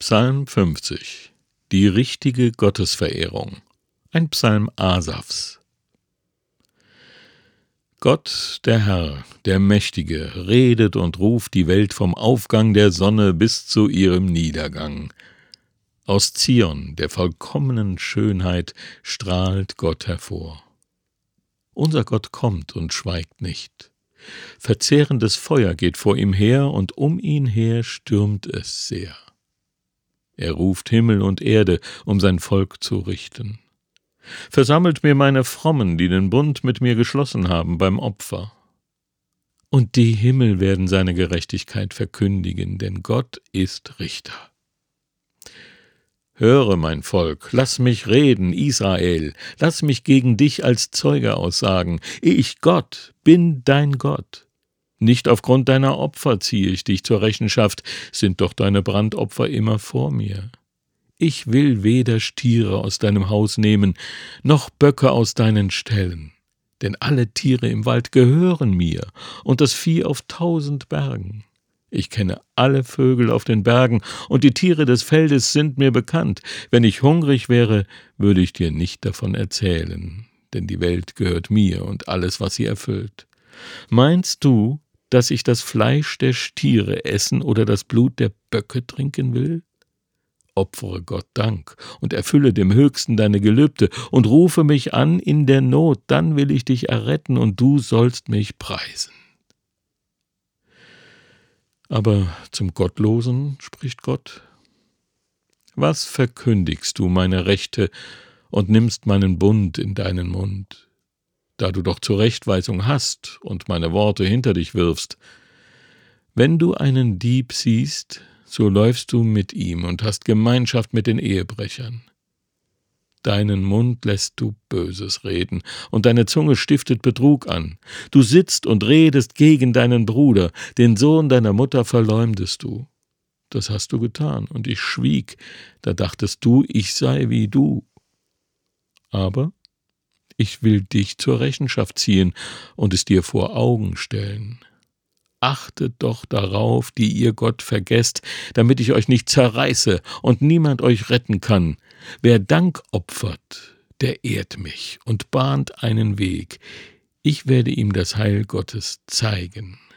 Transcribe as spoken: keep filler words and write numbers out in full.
Psalm fünfzig. Die richtige Gottesverehrung. Ein Psalm Asafs. Gott, der Herr, der Mächtige, redet und ruft die Welt vom Aufgang der Sonne bis zu ihrem Niedergang. Aus Zion, der vollkommenen Schönheit, strahlt Gott hervor. Unser Gott kommt und schweigt nicht. Verzehrendes Feuer geht vor ihm her, und um ihn her stürmt es sehr. Er ruft Himmel und Erde, um sein Volk zu richten. Versammelt mir meine Frommen, die den Bund mit mir geschlossen haben beim Opfer. Und die Himmel werden seine Gerechtigkeit verkündigen, denn Gott ist Richter. Höre, mein Volk, lass mich reden, Israel, lass mich gegen dich als Zeuge aussagen. Ich, Gott, bin dein Gott. Nicht aufgrund deiner Opfer ziehe ich dich zur Rechenschaft, sind doch deine Brandopfer immer vor mir. Ich will weder Stiere aus deinem Haus nehmen, noch Böcke aus deinen Ställen. Denn alle Tiere im Wald gehören mir, und das Vieh auf tausend Bergen. Ich kenne alle Vögel auf den Bergen, und die Tiere des Feldes sind mir bekannt. Wenn ich hungrig wäre, würde ich dir nicht davon erzählen, denn die Welt gehört mir und alles, was sie erfüllt. Meinst du, dass ich das Fleisch der Stiere essen oder das Blut der Böcke trinken will? Opfere Gott Dank und erfülle dem Höchsten deine Gelübde und rufe mich an in der Not, dann will ich dich erretten und du sollst mich preisen. Aber zum Gottlosen spricht Gott: Was verkündigst du meine Rechte und nimmst meinen Bund in deinen Mund? Da du doch Zurechtweisung hast und meine Worte hinter dich wirfst. Wenn du einen Dieb siehst, so läufst du mit ihm und hast Gemeinschaft mit den Ehebrechern. Deinen Mund lässt du Böses reden, und deine Zunge stiftet Betrug an. Du sitzt und redest gegen deinen Bruder, den Sohn deiner Mutter verleumdest du. Das hast du getan, und ich schwieg, da dachtest du, ich sei wie du. Aber ich will dich zur Rechenschaft ziehen und es dir vor Augen stellen. Achtet doch darauf, die ihr Gott vergesst, damit ich euch nicht zerreiße und niemand euch retten kann. Wer Dank opfert, der ehrt mich und bahnt einen Weg. Ich werde ihm das Heil Gottes zeigen.